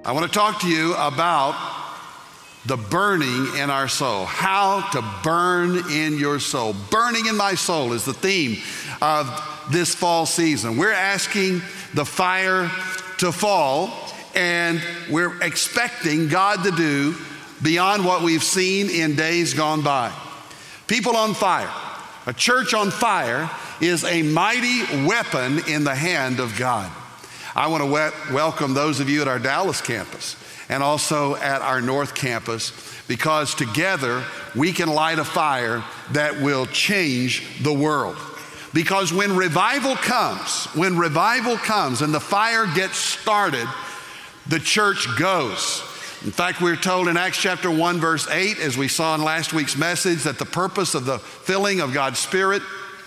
I want to talk to you about the burning in our soul. How to burn in your soul. Burning in my soul is the theme of this fall season. We're asking the fire to fall, and we're expecting God to do beyond what we've seen in days gone by. People on fire, a church on fire, is a mighty weapon in the hand of God. I want to welcome those of you at our Dallas campus and also at our North campus, because together we can light a fire that will change the world. Because when revival comes and the fire gets started, the church goes. In fact, we're told in Acts chapter 1, verse 8, as we saw in last week's message, that the purpose of the filling of God's Spirit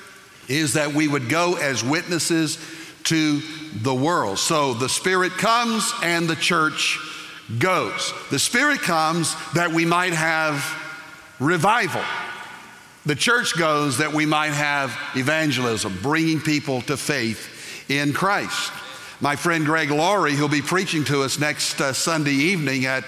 is that we would go as witnesses to the world. So the Spirit comes and the church goes. The Spirit comes that we might have revival. The church goes that we might have evangelism, bringing people to faith in Christ. My friend Greg Laurie, who'll be preaching to us next Sunday evening at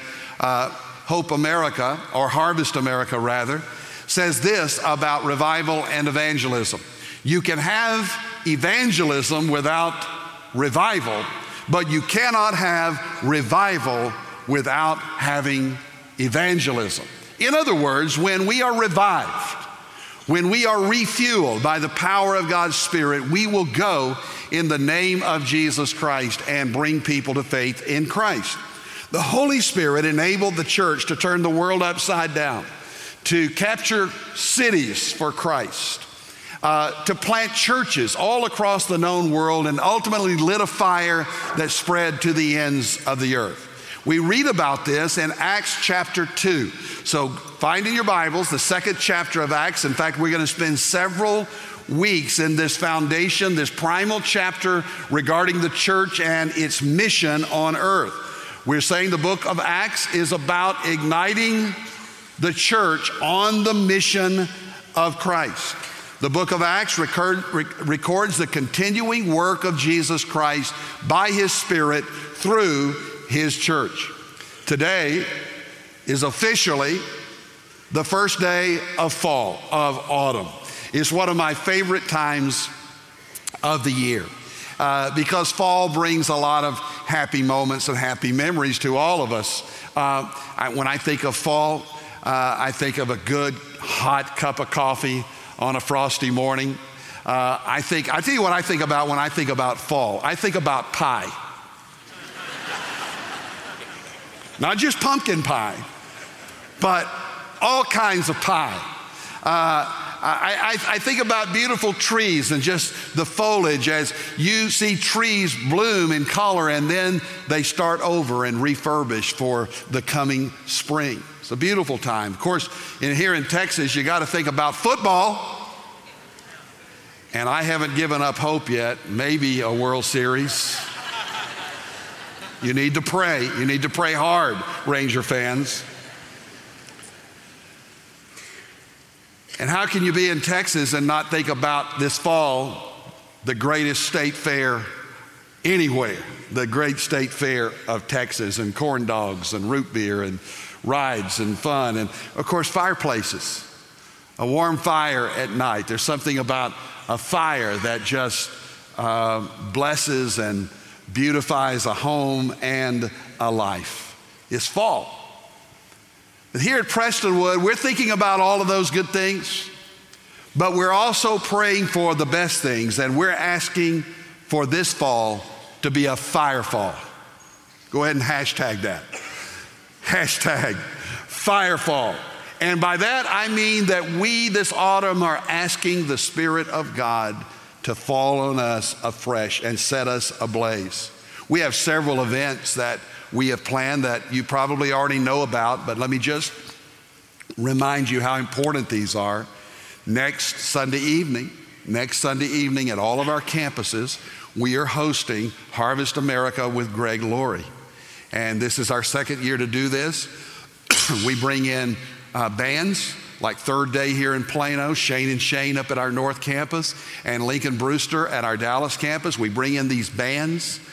Hope America, or Harvest America rather, says this about revival and evangelism. You can have evangelism without revival, but you cannot have revival without having evangelism. In other words, when we are revived, when we are refueled by the power of God's Spirit, we will go in the name of Jesus Christ and bring people to faith in Christ. The Holy Spirit enabled the church to turn the world upside down, to capture cities for Christ, to plant churches all across the known world, and ultimately lit a fire that spread to the ends of the earth. We read about this in Acts chapter 2. So find in your Bibles the second chapter of Acts. In fact, we're going to spend several weeks in this foundation, this primal chapter regarding the church and its mission on earth. We're saying the book of Acts is about igniting the church on the mission of Christ. The book of Acts records the continuing work of Jesus Christ by His Spirit through His church. Today is officially the first day of fall, of autumn. It's one of my favorite times of the year because fall brings a lot of happy moments and happy memories to all of us. When I think of fall, I think of a good hot cup of coffee on a frosty morning. I tell you what I think about when I think about fall. I think about pie. Not just pumpkin pie, but all kinds of pie. I think about beautiful trees and just the foliage as you see trees bloom in color and then they start over and refurbish for the coming spring. It's a beautiful time. Of course, here in Texas, you got to think about football. And I haven't given up hope yet. Maybe a World Series. You need to pray. You need to pray hard, Ranger fans. And how can you be in Texas and not think about this fall, the greatest state fair anywhere, the great state fair of Texas, and corn dogs and root beer and rides and fun, and of course fireplaces, a warm fire at night. There's something about a fire that just blesses and beautifies a home and a life. It's fall. But here at Prestonwood, we're thinking about all of those good things, but we're also praying for the best things, and we're asking for this fall to be a fire fall. Go ahead and hashtag that. Hashtag firefall. And by that, I mean that we this autumn are asking the Spirit of God to fall on us afresh and set us ablaze. We have several events that we have planned that you probably already know about, but let me just remind you how important these are. Next Sunday evening at all of our campuses, we are hosting Harvest America with Greg Laurie. And this is our second year to do this. We bring in bands like Third Day here in Plano, Shane and Shane up at our North campus, and Lincoln Brewster at our Dallas campus. We bring in these bands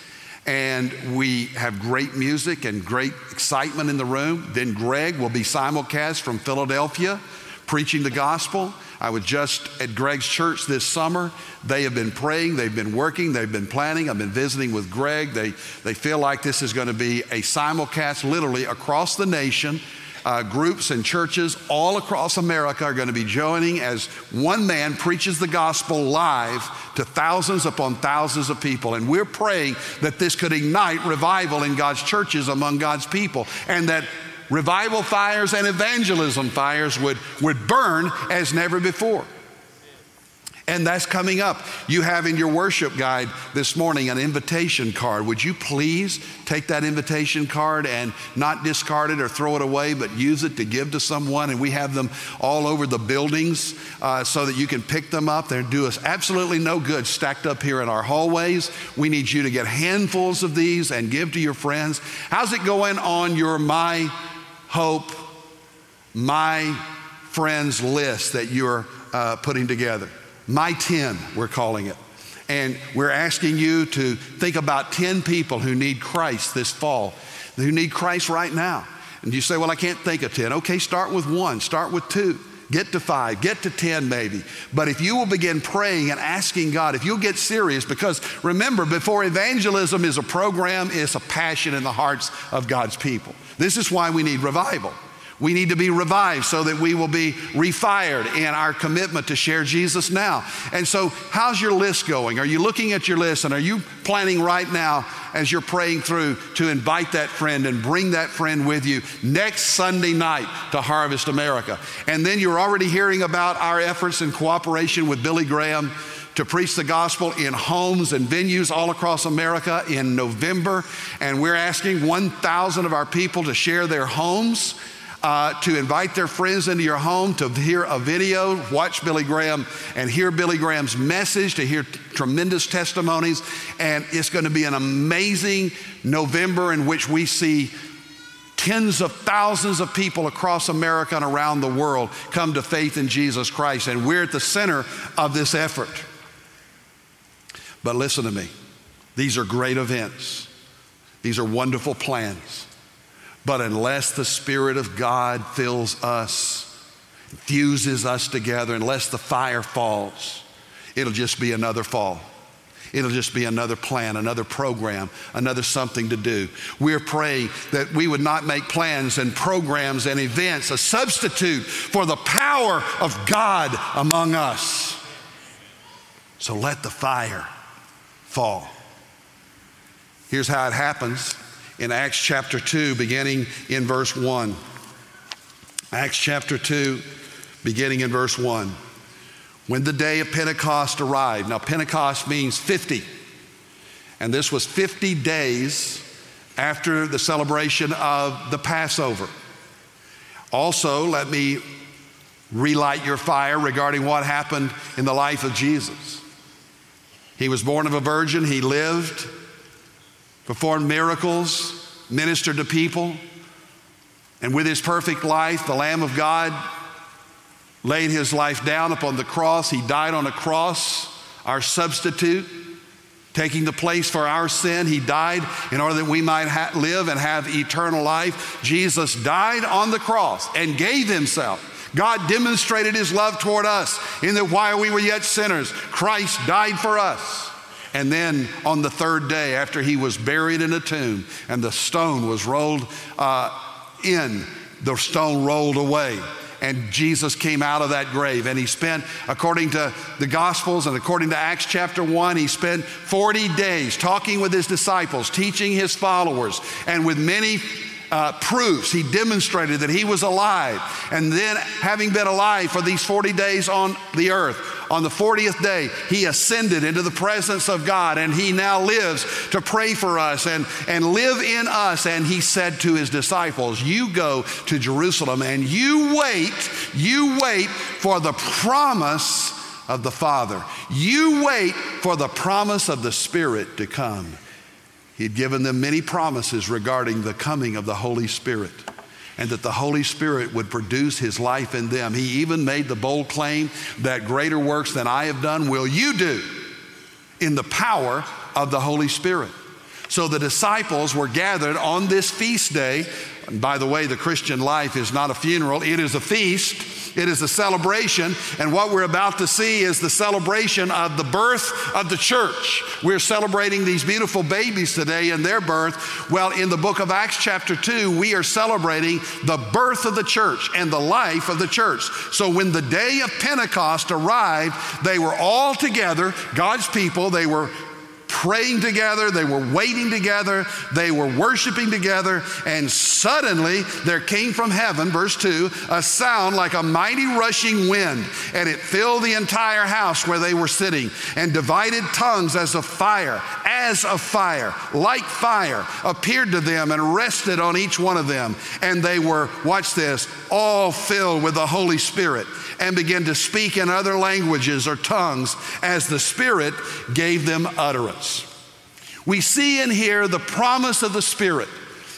and we have great music and great excitement in the room. Then Greg will be simulcast from Philadelphia, preaching the gospel. I was just at Greg's church this summer. They have been praying, they've been working, they've been planning. I've been visiting with Greg. They feel like this is going to be a simulcast literally across the nation. Groups and churches all across America are going to be joining as one man preaches the gospel live to thousands upon thousands of people. And we're praying that this could ignite revival in God's churches among God's people, and that revival fires and evangelism fires would burn as never before. And that's coming up. You have in your worship guide this morning an invitation card. Would you please take that invitation card and not discard it or throw it away, but use it to give to someone? And we have them all over the buildings so that you can pick them up. They do us absolutely no good stacked up here in our hallways. We need you to get handfuls of these and give to your friends. How's it going on your My Hope, My Friends list that you're putting together? My 10, we're calling it. And we're asking you to think about 10 people who need Christ this fall, who need Christ right now. And you say, well, I can't think of 10. Okay, start with 1, start with 2, get to 5, get to 10 maybe. But if you will begin praying and asking God, if you'll get serious, because remember, before evangelism is a program, it's a passion in the hearts of God's people. This is why we need revival. We need to be revived so that we will be refired in our commitment to share Jesus now. And so how's your list going? Are you looking at your list, and are you planning right now as you're praying through to invite that friend and bring that friend with you next Sunday night to Harvest America? And then you're already hearing about our efforts in cooperation with Billy Graham to preach the gospel in homes and venues all across America in November. And we're asking 1,000 of our people to share their homes, to invite their friends into your home to hear a video, watch Billy Graham and hear Billy Graham's message, to hear tremendous testimonies. And it's going to be an amazing November in which we see tens of thousands of people across America and around the world come to faith in Jesus Christ. And we're at the center of this effort. But listen to me. These are great events. These are wonderful plans. But unless the Spirit of God fills us, fuses us together, unless the fire falls, it'll just be another fall. It'll just be another plan, another program, another something to do. We're praying that we would not make plans and programs and events a substitute for the power of God among us. So let the fire fall. Here's how it happens. In Acts chapter 2, beginning in verse 1. Acts chapter 2, beginning in verse 1. When the day of Pentecost arrived. Now, Pentecost means 50. And this was 50 days after the celebration of the Passover. Also, let me relight your fire regarding what happened in the life of Jesus. He was born of a virgin. He lived, performed miracles, ministered to people, and with his perfect life, the Lamb of God laid his life down upon the cross. He died on a cross, our substitute, taking the place for our sin. He died in order that we might live and have eternal life. Jesus died on the cross and gave himself. God demonstrated his love toward us in that while we were yet sinners, Christ died for us. And then on the third day, after he was buried in a tomb and the stone was rolled the stone rolled away. And Jesus came out of that grave, and he spent, according to the Gospels and according to Acts chapter 1, he spent 40 days talking with his disciples, teaching his followers, and with many proofs, he demonstrated that he was alive. And then, having been alive for these 40 days on the earth, on the 40th day, he ascended into the presence of God, and he now lives to pray for us and live in us. And he said to his disciples, you go to Jerusalem and you wait for the promise of the Father. You wait for the promise of the Spirit to come. He'd given them many promises regarding the coming of the Holy Spirit, and that the Holy Spirit would produce his life in them. He even made the bold claim that greater works than I have done will you do in the power of the Holy Spirit. So the disciples were gathered on this feast day. And by the way, the Christian life is not a funeral, it is a feast. It is a celebration, and what we're about to see is the celebration of the birth of the church. We're celebrating these beautiful babies today and their birth. Well, in the book of Acts chapter 2, we are celebrating the birth of the church and the life of the church. So when the day of Pentecost arrived, they were all together, God's people. They were praying together, they were waiting together, they were worshiping together, and suddenly there came from heaven, verse 2, a sound like a mighty rushing wind, and it filled the entire house where they were sitting, and divided tongues as of fire, like fire, appeared to them and rested on each one of them. And they were, watch this, all filled with the Holy Spirit, and began to speak in other languages or tongues as the Spirit gave them utterance. We see in here the promise of the Spirit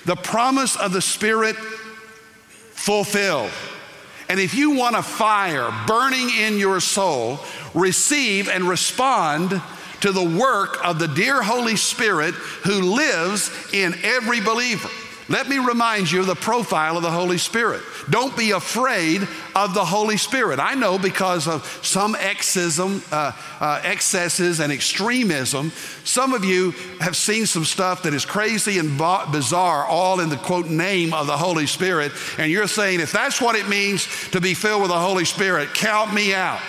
fulfilled. And if you want a fire burning in your soul, receive and respond to the work of the dear Holy Spirit who lives in every believer. Let me remind you of the profile of the Holy Spirit. Don't be afraid of the Holy Spirit. I know because of some excesses and extremism, some of you have seen some stuff that is crazy and bizarre, all in the quote name of the Holy Spirit, and you're saying, if that's what it means to be filled with the Holy Spirit, count me out.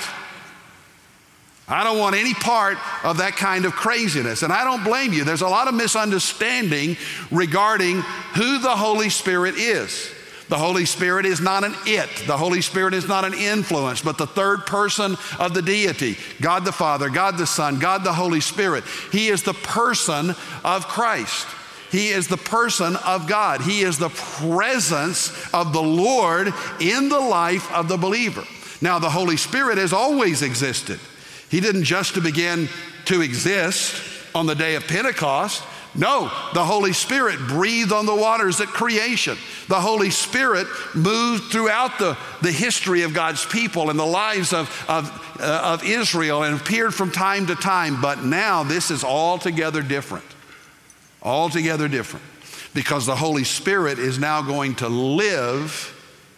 I don't want any part of that kind of craziness, and I don't blame you. There's a lot of misunderstanding regarding who the Holy Spirit is. The Holy Spirit is not an it. The Holy Spirit is not an influence, but the third person of the deity, God the Father, God the Son, God the Holy Spirit. He is the person of Christ. He is the person of God. He is the presence of the Lord in the life of the believer. Now, the Holy Spirit has always existed. He didn't just begin to exist on the day of Pentecost. No, the Holy Spirit breathed on the waters at creation. The Holy Spirit moved throughout the history of God's people and the lives of Israel and appeared from time to time. But now this is altogether different. Altogether different. Because the Holy Spirit is now going to live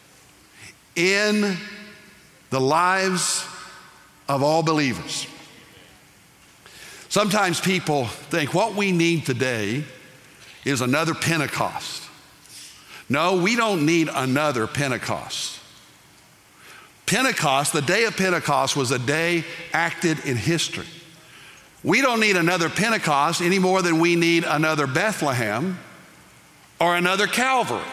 in the lives of all believers. Sometimes people think what we need today is another Pentecost. No, we don't need another Pentecost. Pentecost, the day of Pentecost, was a day acted in history. We don't need another Pentecost any more than we need another Bethlehem or another Calvary.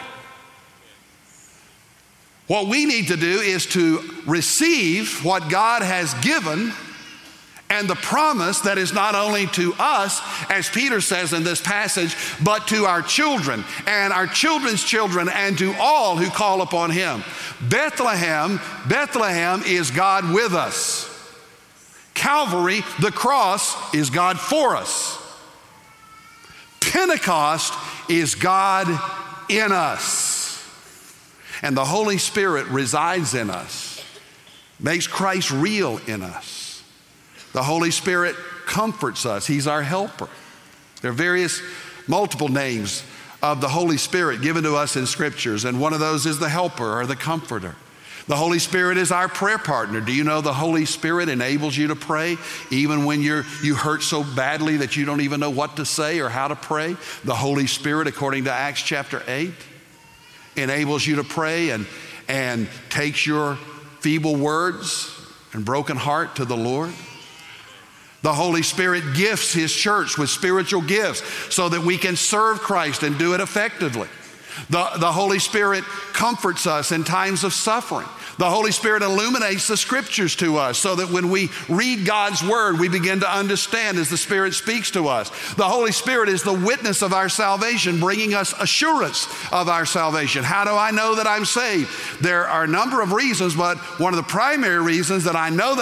What we need to do is to receive what God has given and the promise that is not only to us, as Peter says in this passage, but to our children and our children's children and to all who call upon him. Bethlehem is God with us. Calvary, the cross, is God for us. Pentecost is God in us. And the Holy Spirit resides in us, makes Christ real in us. The Holy Spirit comforts us. He's our helper. There are multiple names of the Holy Spirit given to us in scriptures, and one of those is the helper or the comforter. The Holy Spirit is our prayer partner. Do you know the Holy Spirit enables you to pray even when you hurt so badly that you don't even know what to say or how to pray? The Holy Spirit, according to Acts chapter 8, enables you to pray and takes your feeble words and broken heart to the Lord. The Holy Spirit gifts his church with spiritual gifts so that we can serve Christ and do it effectively. The Holy Spirit comforts us in times of suffering. The Holy Spirit illuminates the scriptures to us so that when we read God's word, we begin to understand as the Spirit speaks to us. The Holy Spirit is the witness of our salvation, bringing us assurance of our salvation. How do I know that I'm saved? There are a number of reasons, but one of the primary reasons that I know that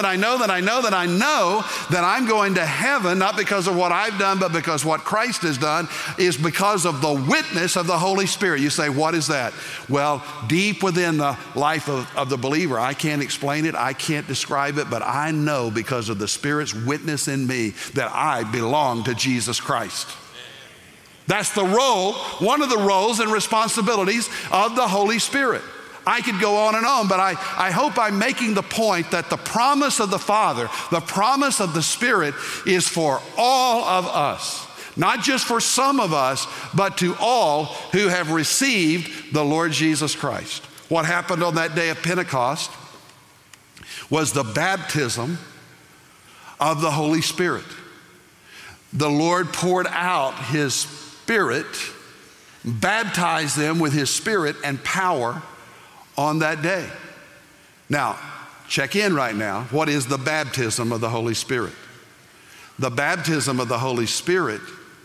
I'm going to heaven, not because of what I've done, but because what Christ has done, is because of the witness of the Holy Spirit. You say, what is that? Well, deep within the life of the believer, I can't explain it, I can't describe it, but I know because of the Spirit's witness in me that I belong to Jesus Christ. That's the role, one of the roles and responsibilities of the Holy Spirit. I could go on, but I hope I'm making the point that the promise of the Father, the promise of the Spirit is for all of us. Not just for some of us, but to all who have received the Lord Jesus Christ. What happened on that day of Pentecost was the baptism of the Holy Spirit. The Lord poured out His Spirit, baptized them with His Spirit and power on that day. Now, check in right now. What is the baptism of the Holy Spirit? The baptism of the Holy Spirit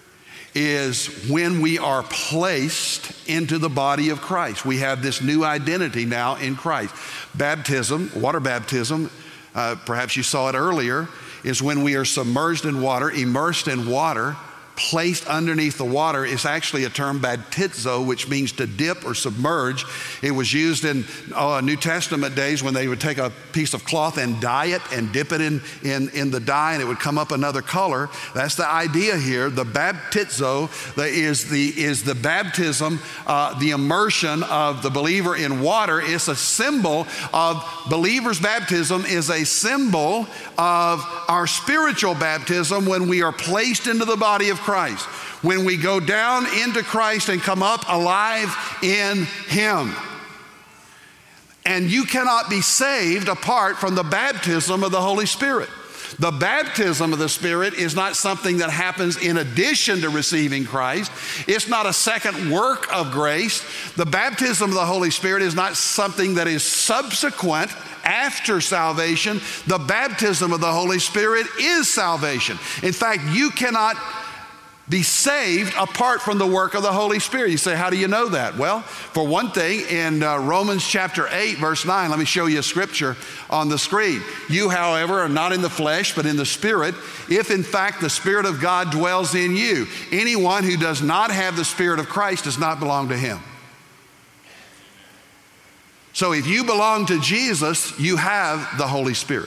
is when we are placed into the body of Christ. We have this new identity now in Christ. Baptism, water baptism, perhaps you saw it earlier, is when we are submerged in water, immersed in water, placed underneath the water. Is actually a term, baptizo, which means to dip or submerge. It was used in New Testament days when they would take a piece of cloth and dye it and dip it in the dye, and it would come up another color. That's the idea here. The baptizo is the baptism, the immersion of the believer in water. It's a symbol of believer's baptism, is a symbol of our spiritual baptism when we are placed into the body of Christ, when we go down into Christ and come up alive in Him. And you cannot be saved apart from the baptism of the Holy Spirit. The baptism of the Spirit is not something that happens in addition to receiving Christ. It's not a second work of grace. The baptism of the Holy Spirit is not something that is subsequent after salvation. The baptism of the Holy Spirit is salvation. In fact, you cannot be saved apart from the work of the Holy Spirit. You say, how do you know that? Well, for one thing, in Romans chapter 8, verse 9, let me show you a scripture on the screen. You, however, are not in the flesh, but in the Spirit, if in fact the Spirit of God dwells in you. Anyone who does not have the Spirit of Christ does not belong to Him. So if you belong to Jesus, you have the Holy Spirit.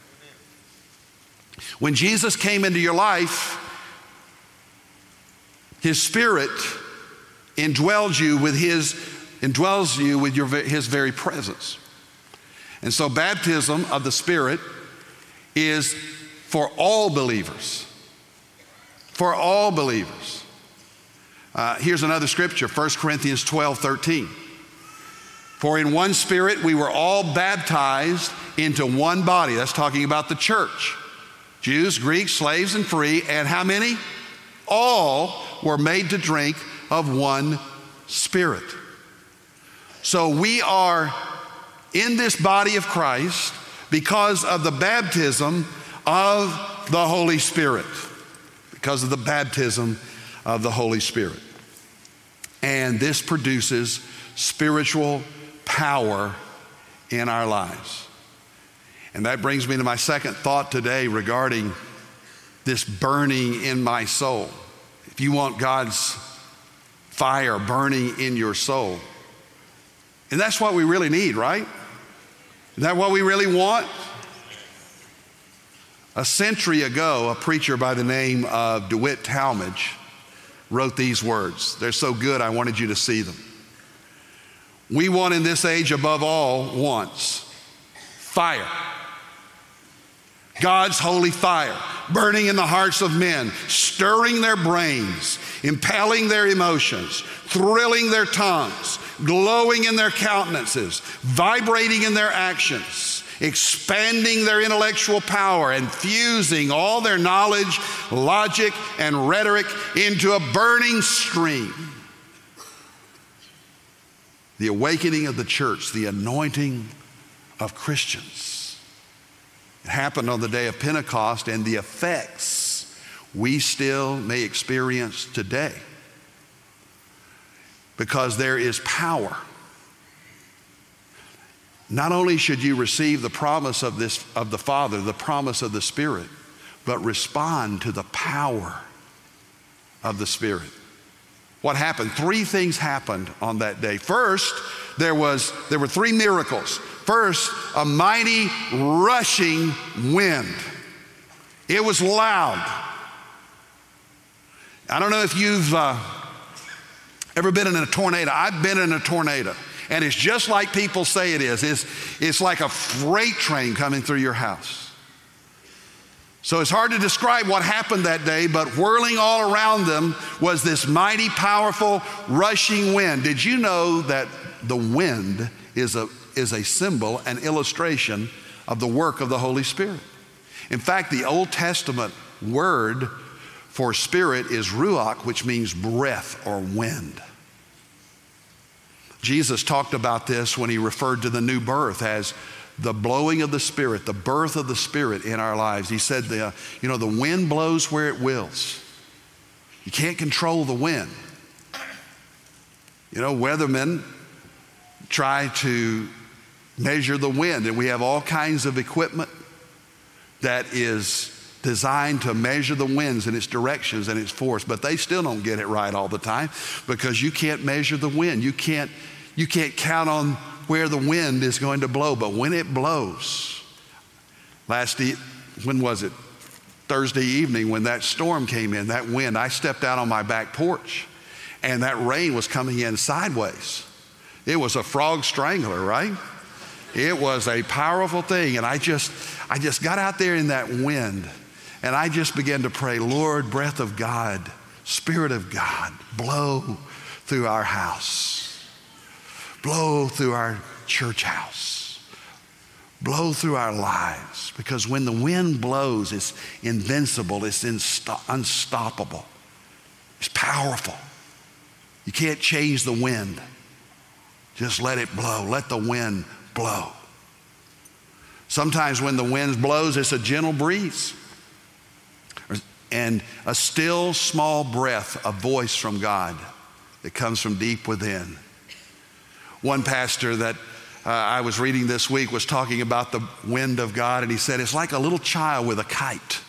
When Jesus came into your life, His Spirit indwells you with His very presence. And so baptism of the Spirit is for all believers. For all believers. Here's another scripture, 1 Corinthians 12:13. For in one Spirit we were all baptized into one body. That's talking about the church. Jews, Greeks, slaves, and free. And how many? All were made to drink of one Spirit. So we are in this body of Christ because of the baptism of the Holy Spirit. Because of the baptism of the Holy Spirit. And this produces spiritual power in our lives. And that brings me to my second thought today regarding this burning in my soul. If you want God's fire burning in your soul, and that's what we really need, right? Is that what we really want? A century ago, a preacher by the name of DeWitt Talmage wrote these words. They're so good, I wanted you to see them. We want in this age above all wants fire. God's holy fire, burning in the hearts of men, stirring their brains, impelling their emotions, thrilling their tongues, glowing in their countenances, vibrating in their actions, expanding their intellectual power, and fusing all their knowledge, logic, and rhetoric into a burning stream. The awakening of the church, the anointing of Christians. It happened on the day of Pentecost, and the effects we still may experience today. Because there is power. Not only should you receive the promise of the Father, the promise of the Spirit, but respond to the power of the Spirit. What happened? Three things happened on that day. First, there were three miracles. First, a mighty rushing wind. It was loud. I don't know if you've Ever been in a tornado? I've been in a tornado. And it's just like people say it is. It's like a freight train coming through your house. So it's hard to describe what happened that day, but whirling all around them was this mighty, powerful, rushing wind. Did you know that the wind is a symbol, an illustration of the work of the Holy Spirit? In fact, the Old Testament word for spirit is ruach, which means breath or wind. Jesus talked about this when he referred to the new birth as the blowing of the Spirit, the birth of the Spirit in our lives. He said, the wind blows where it wills. You can't control the wind. Weathermen try to measure the wind, and we have all kinds of equipment that is designed to measure the winds and its directions and its force, but they still don't get it right all the time because you can't measure the wind. You can't count on where the wind is going to blow, but when it blows, when was it? Thursday evening when that storm came in, that wind, I stepped out on my back porch and that rain was coming in sideways. It was a frog strangler, right? It was a powerful thing, and I just got out there in that wind and I just began to pray, Lord, breath of God, Spirit of God, blow through our house. Blow through our church house. Blow through our lives. Because when the wind blows, it's invincible, it's unstoppable. It's powerful. You can't change the wind. Just let it blow. Let the wind blow. Sometimes when the wind blows, it's a gentle breeze. And a still small breath, a voice from God that comes from deep within. One pastor that I was reading this week was talking about the wind of God, and he said it's like a little child with a kite.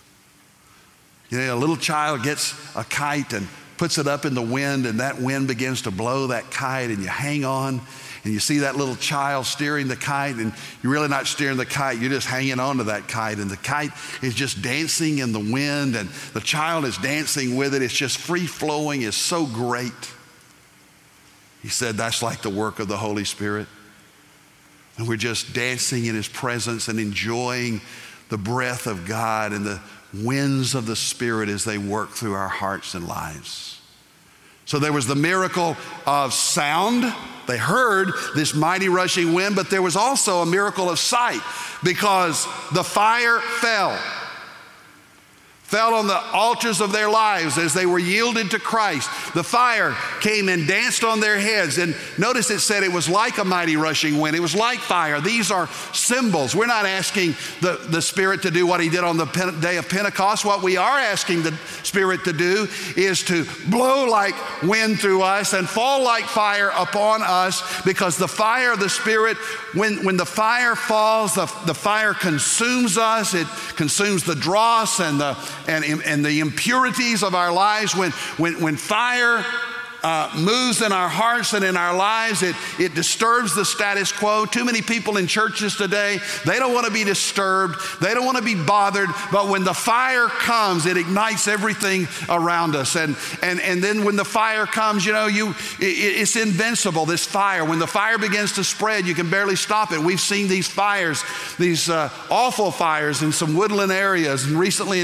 A little child gets a kite and puts it up in the wind, and that wind begins to blow that kite, and you hang on, and you see that little child steering the kite, and you're really not steering the kite, you're just hanging on to that kite, and the kite is just dancing in the wind, and the child is dancing with it. It's just free-flowing. It's so great. He said that's like the work of the Holy Spirit. And we're just dancing in His presence and enjoying the breath of God and the winds of the Spirit as they work through our hearts and lives. So there was the miracle of sound. They heard this mighty rushing wind, but there was also a miracle of sight because the fire fell on the altars of their lives as they were yielded to Christ. The fire came and danced on their heads. And notice it said it was like a mighty rushing wind. It was like fire. These are symbols. We're not asking the Spirit to do what He did on the day of Pentecost. What we are asking the Spirit to do is to blow like wind through us and fall like fire upon us, because the fire of the Spirit, when the fire falls, the fire consumes us. It consumes the dross and the impurities of our lives. When fire moves in our hearts and in our lives, it disturbs the status quo. Too many people in churches today, they don't want to be disturbed. They don't want to be bothered. But when the fire comes, it ignites everything around us. And then when the fire comes, it's invincible, this fire. When the fire begins to spread, you can barely stop it. We've seen these fires, these awful fires in some woodland areas, and recently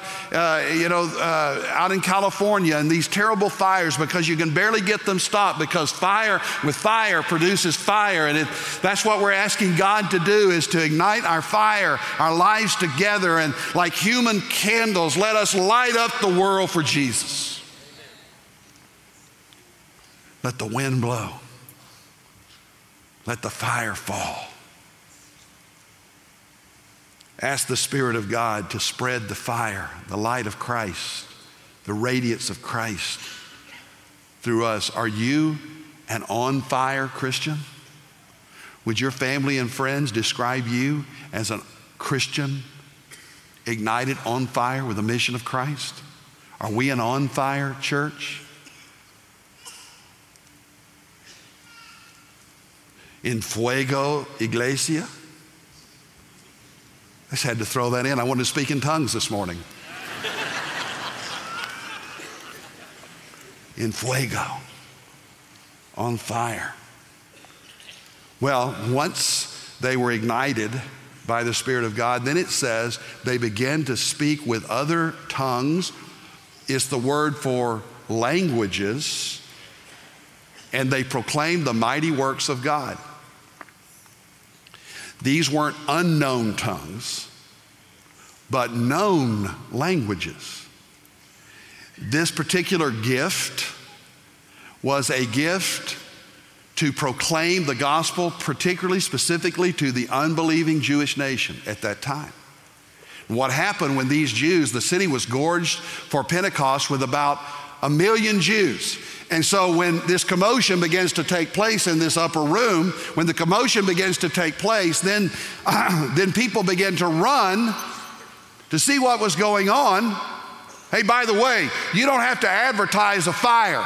out in California, and these terrible fires, because you can barely get them stopped, because fire produces fire. And that's what we're asking God to do, is to ignite our fire, our lives together, and like human candles, let us light up the world for Jesus. Let the wind blow. Let the fire fall. Ask the Spirit of God to spread the fire, the light of Christ, the radiance of Christ through us. Are you an on-fire Christian? Would your family and friends describe you as a Christian ignited on fire with the mission of Christ? Are we an on-fire church? In fuego iglesia? I just had to throw that in. I wanted to speak in tongues this morning. In fuego. on fire. Well, once they were ignited by the Spirit of God, then it says they began to speak with other tongues. It's the word for languages. And they proclaimed the mighty works of God. These weren't unknown tongues, but known languages. This particular gift was a gift to proclaim the gospel, particularly, specifically to the unbelieving Jewish nation at that time. What happened when these Jews, the city was gorged for Pentecost with about 1 million Jews. And so when this commotion begins to take place in this upper room, when the commotion begins to take place, then people begin to run to see what was going on. Hey, by the way, you don't have to advertise a fire.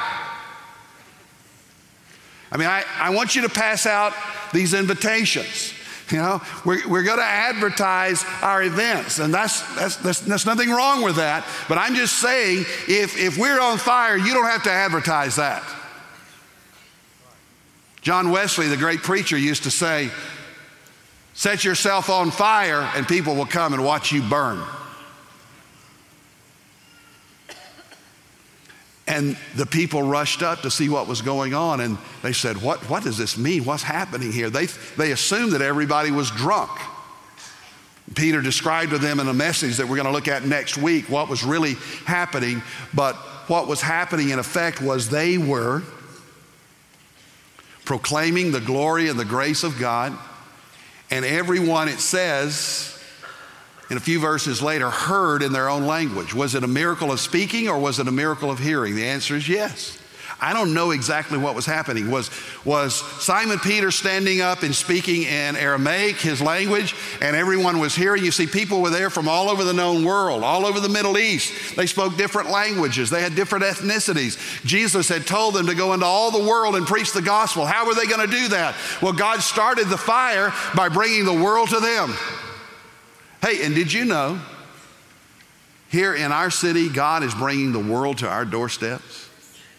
I mean, I want you to pass out these invitations. You know, we're going to advertise our events, and that's nothing wrong with that. But I'm just saying, if we're on fire, you don't have to advertise that. John Wesley, the great preacher, used to say, set yourself on fire and people will come and watch you burn. And the people rushed up to see what was going on, and they said, what does this mean? What's happening here? They assumed that everybody was drunk. Peter described to them in a message that we're going to look at next week what was really happening. But what was happening in effect was they were proclaiming the glory and the grace of God, and everyone, it says, in a few verses later, heard in their own language. Was it a miracle of speaking or was it a miracle of hearing? The answer is yes. I don't know exactly what was happening. Was Simon Peter standing up and speaking in Aramaic, his language, and everyone was hearing? You see, people were there from all over the known world, all over the Middle East. They spoke different languages. They had different ethnicities. Jesus had told them to go into all the world and preach the gospel. How were they going to do that? Well, God started the fire by bringing the world to them. Hey, and did you know, here in our city, God is bringing the world to our doorsteps?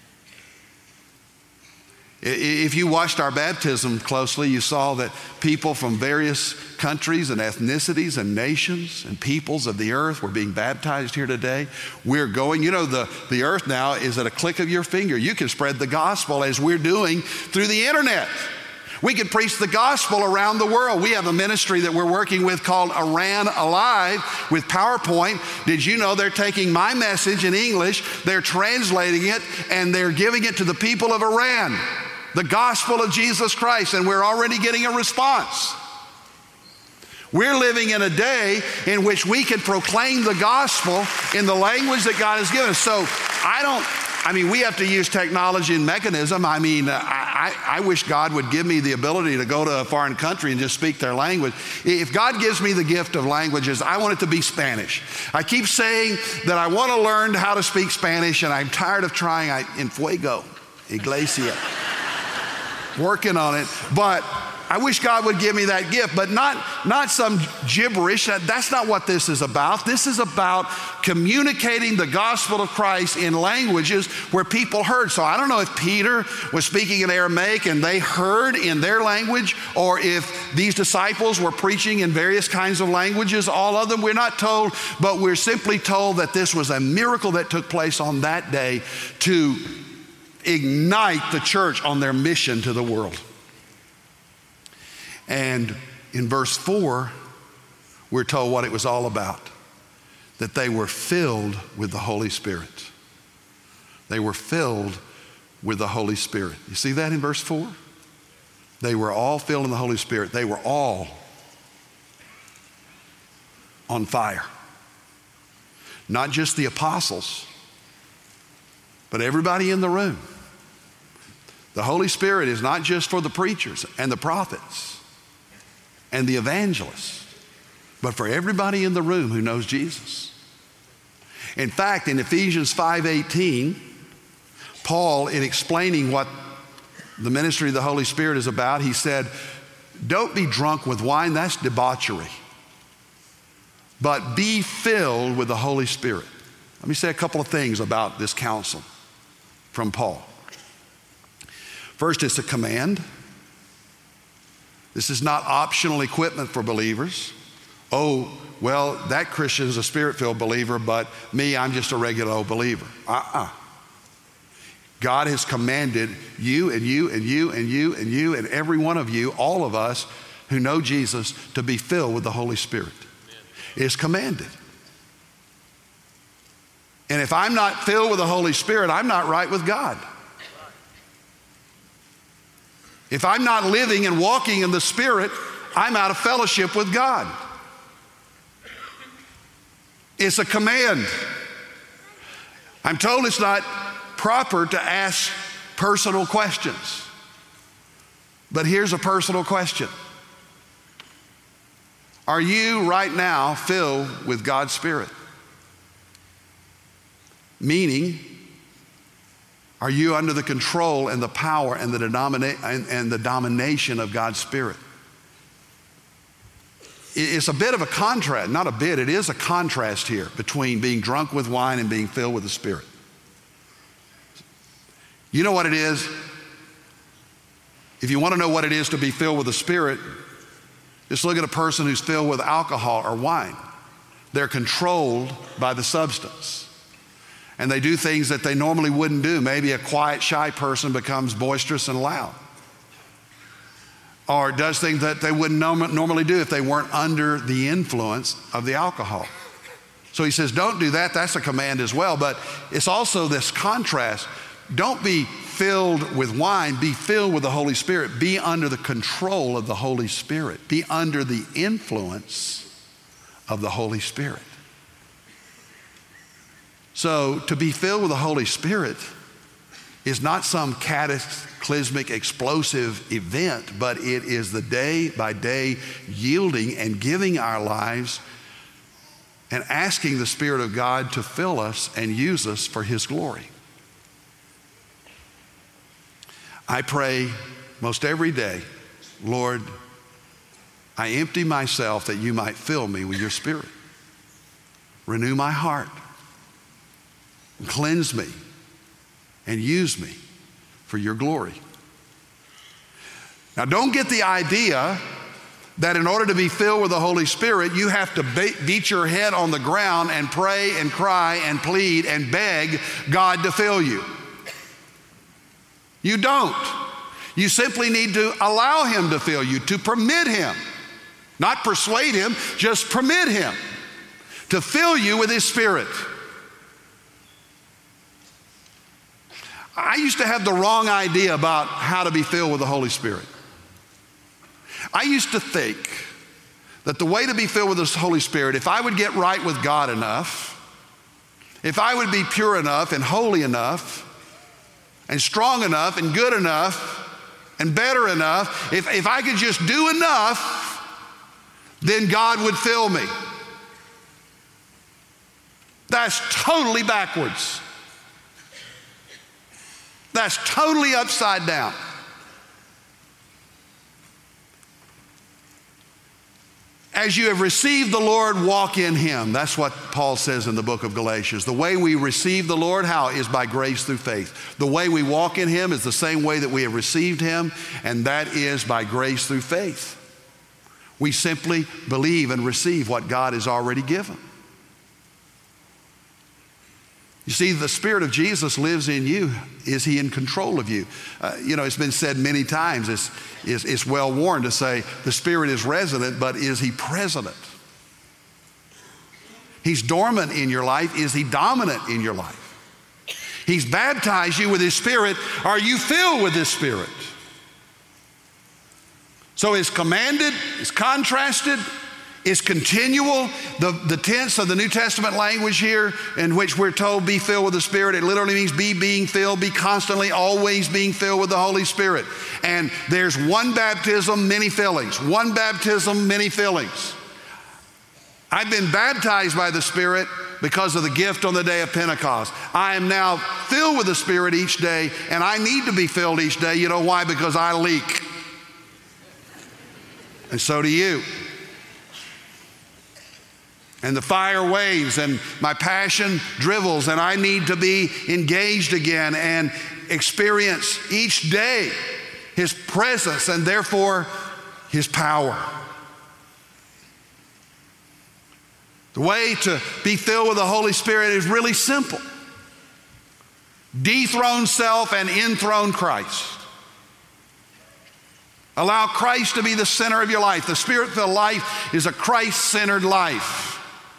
If you watched our baptism closely, you saw that people from various countries and ethnicities and nations and peoples of the earth were being baptized here today. We're going, you know, the earth now is at a click of your finger. You can spread the gospel as we're doing through the internet. We could preach the gospel around the world. We have a ministry that we're working with called Iran Alive with PowerPoint. Did you know they're taking my message in English, they're translating it, and they're giving it to the people of Iran, the gospel of Jesus Christ, and we're already getting a response. We're living in a day in which we can proclaim the gospel in the language that God has given us. So we have to use technology and mechanism. I wish God would give me the ability to go to a foreign country and just speak their language. If God gives me the gift of languages, I want it to be Spanish. I keep saying that I want to learn how to speak Spanish, and I'm tired of trying. En fuego, iglesia. Working on it, but I wish God would give me that gift, but not some gibberish. That's not what this is about. This is about communicating the gospel of Christ in languages where people heard. So I don't know if Peter was speaking in Aramaic and they heard in their language, or if these disciples were preaching in various kinds of languages, all of them, we're not told, but we're simply told that this was a miracle that took place on that day to ignite the church on their mission to the world. And in verse 4, we're told what it was all about, that they were filled with the Holy Spirit. They were filled with the Holy Spirit. You see that in verse 4? They were all filled in the Holy Spirit. They were all on fire. Not just the apostles, but everybody in the room. The Holy Spirit is not just for the preachers and the prophets and the evangelists, but for everybody in the room who knows Jesus. In fact, in Ephesians 5:18, Paul, in explaining what the ministry of the Holy Spirit is about, he said, don't be drunk with wine, that's debauchery, but be filled with the Holy Spirit. Let me say a couple of things about this counsel from Paul. First, it's a command. This is not optional equipment for believers. Oh, well, that Christian is a Spirit-filled believer, but me, I'm just a regular old believer. God has commanded you and you and you and you and you and every one of you, all of us who know Jesus, to be filled with the Holy Spirit. It's commanded. And if I'm not filled with the Holy Spirit, I'm not right with God. If I'm not living and walking in the Spirit, I'm out of fellowship with God. It's a command. I'm told it's not proper to ask personal questions. But here's a personal question. Are you right now filled with God's Spirit? Meaning, are you under the control and the power and the domination of God's Spirit? It's a bit of a contrast, not a bit, it is a contrast here between being drunk with wine and being filled with the Spirit. You know what it is? If you want to know what it is to be filled with the Spirit, just look at a person who's filled with alcohol or wine. They're controlled by the substance. And they do things that they normally wouldn't do. Maybe a quiet, shy person becomes boisterous and loud. Or does things that they wouldn't normally do if they weren't under the influence of the alcohol. So he says, don't do that. That's a command as well. But it's also this contrast. Don't be filled with wine. Be filled with the Holy Spirit. Be under the control of the Holy Spirit. Be under the influence of the Holy Spirit. So to be filled with the Holy Spirit is not some cataclysmic, explosive event, but it is the day by day yielding and giving our lives and asking the Spirit of God to fill us and use us for His glory. I pray most every day, Lord, I empty myself that you might fill me with your Spirit. Renew my heart. Cleanse me and use me for your glory. Now, don't get the idea that in order to be filled with the Holy Spirit, you have to beat your head on the ground and pray and cry and plead and beg God to fill you. You don't. You simply need to allow Him to fill you, to permit Him, not persuade Him, just permit Him to fill you with His Spirit. I used to have the wrong idea about how to be filled with the Holy Spirit. I used to think that the way to be filled with the Holy Spirit, if I would get right with God enough, if I would be pure enough and holy enough and strong enough and good enough and better enough, if I could just do enough, then God would fill me. That's totally backwards. That's totally upside down. As you have received the Lord, walk in Him. That's what Paul says in the book of Galatians. The way we receive the Lord, how? Is by grace through faith. The way we walk in Him is the same way that we have received Him, and that is by grace through faith. We simply believe and receive what God has already given. You see, the Spirit of Jesus lives in you. Is He in control of you? It's been said many times, it's well worn to say the Spirit is resident, but is He present? He's dormant in your life. Is He dominant in your life? He's baptized you with His Spirit. Are you filled with His Spirit? So it's commanded, it's contrasted, it's continual. The tense of the New Testament language here in which we're told be filled with the Spirit, it literally means be being filled, be constantly always being filled with the Holy Spirit. And there's one baptism, many fillings. One baptism, many fillings. I've been baptized by the Spirit because of the gift on the day of Pentecost. I am now filled with the Spirit each day, and I need to be filled each day. You know why? Because I leak. And so do you. And the fire waves and my passion drivels and I need to be engaged again. And experience each day His presence and therefore His power. The way to be filled with the Holy Spirit is really simple. Dethrone self and enthrone Christ. Allow Christ to be the center of your life. The Spirit-filled life is a Christ-centered life.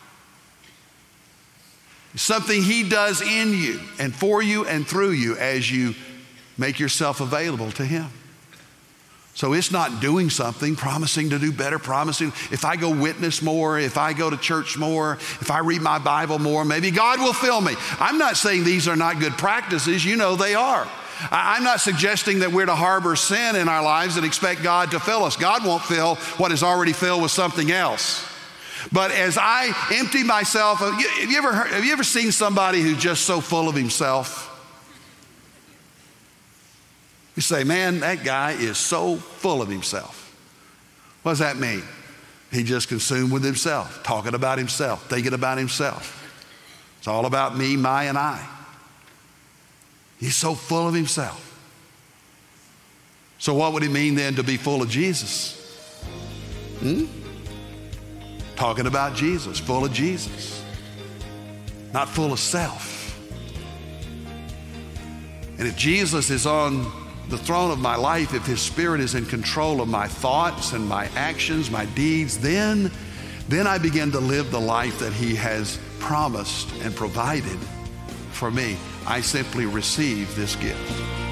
It's something He does in you and for you and through you as you make yourself available to Him. So it's not doing something, promising to do better, promising if I go witness more, if I go to church more, if I read my Bible more, maybe God will fill me. I'm not saying these are not good practices. You know they are. I'm not suggesting that we're to harbor sin in our lives and expect God to fill us. God won't fill what is already filled with something else. But as I empty myself, have you ever seen somebody who's just so full of himself? You say, man, that guy is so full of himself. What does that mean? He just consumed with himself, talking about himself, thinking about himself. It's all about me, my, and I. He's so full of himself. So what would it mean then to be full of Jesus? Talking about Jesus, full of Jesus, not full of self. And if Jesus is on the throne of my life, if His Spirit is in control of my thoughts and my actions, my deeds, then I begin to live the life that He has promised and provided for me. I simply receive this gift.